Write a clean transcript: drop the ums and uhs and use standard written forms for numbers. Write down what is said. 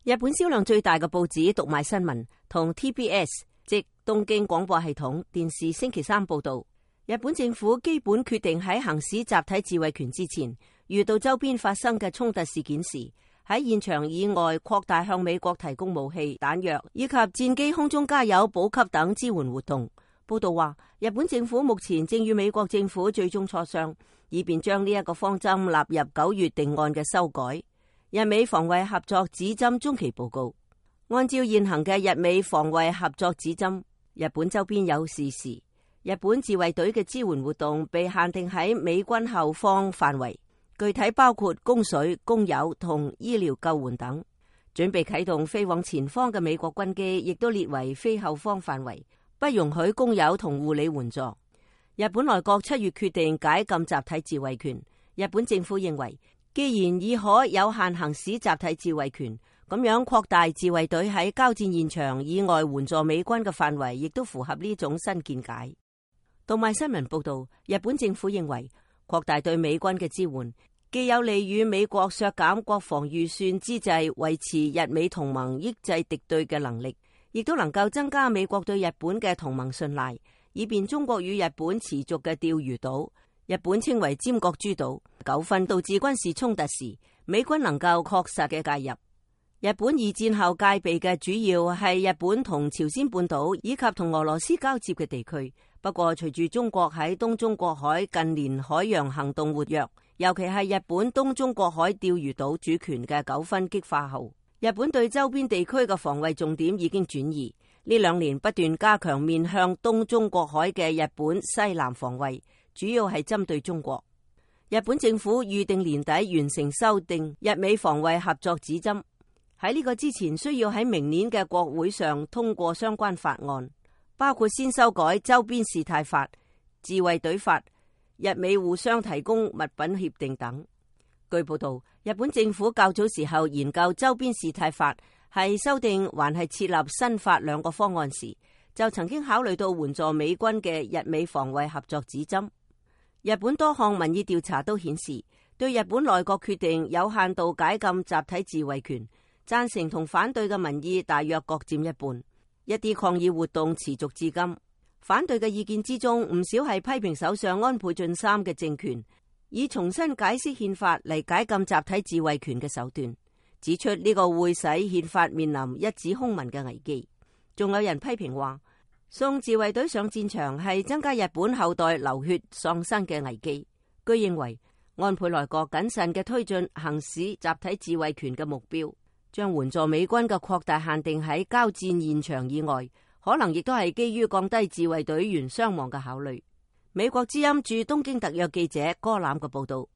日本銷量最大嘅報紙讀賣新聞同 TBS 即東京廣播系統電視星期三報道，日本政府基本決定喺行使集體自衛權之前，遇到周邊發生嘅衝突事件時，喺現場以外擴大向美國提供武器、彈藥以及戰機空中加油補給等支援活動。報道話，日本政府目前正與美國政府最終磋商，以便將呢一個方針納入9月定案嘅修改。日美防衛合作指針中期報告，按照現行嘅日美防衛合作指針，日本周邊有事時，日本自衛隊嘅支援活動被限定喺美軍後方範圍，具體包括供水、供油同醫療救援等。準備啟動飛往前方嘅美國軍機亦都列為非後方範圍，不容許供油同護理援助。日本內閣7月決定解禁集體自衛權，日本政府認為，既然已可有限行使集體自衛權，咁樣擴大自衛隊喺交戰現場以外援助美軍嘅範圍，亦都符合呢種新見解。讀賣新聞報道，日本政府認為擴大對美軍嘅支援，既有利於美國削減國防預算之際維持日美同盟抑制敵對嘅能力，亦都能夠增加美國對日本嘅同盟信賴，以便中國與日本持續嘅釣魚島，日本稱為尖閣諸島糾紛導致軍事衝突時，美軍能夠確實嘅介入。日本二戰後戒備嘅主要係日本同朝鮮半島以及同俄羅斯交接嘅地區。不過隨住中國喺東中國海近年海洋行動活躍，尤其係日本東中國海釣魚島主權嘅糾紛激化後，日本對周邊地區嘅防衛重點已經轉移。呢2年不斷加強面向東中國海嘅日本西南防衛，主要係針對中國。日本政府預定年底完成修訂日美防衛合作指針，喺呢個之前需要喺明年嘅國會上通過相關法案，包括先修改周邊事態法、自衛隊法、日美互相提供物品協定等。據報道，日本政府較早時候研究周邊事態法係修訂還係設立新法2個方案時，就曾經考慮到援助美軍嘅日美防衛合作指針。日本多項民意調查都顯示，對日本內閣決定有限度解禁集體自衛權，贊成同反對嘅民意大約各佔一半。一啲抗議活動持續至今。反對嘅意見之中，唔少係批評首相安倍晉三嘅政權以重新解釋憲法嚟解禁集體自衛權嘅手段，指出呢個會使憲法面臨一紙空文嘅危機。仲有人批評話，送自衛隊上戰場係增加日本後代流血喪生嘅危機。據認為，安倍內閣謹慎嘅推進行使集體自衛權嘅目標，將援助美軍嘅擴大限定喺交戰現場以外，可能亦都係基於降低自衛隊員傷亡嘅考慮。美國之音駐東京特約記者柯攬嘅報道。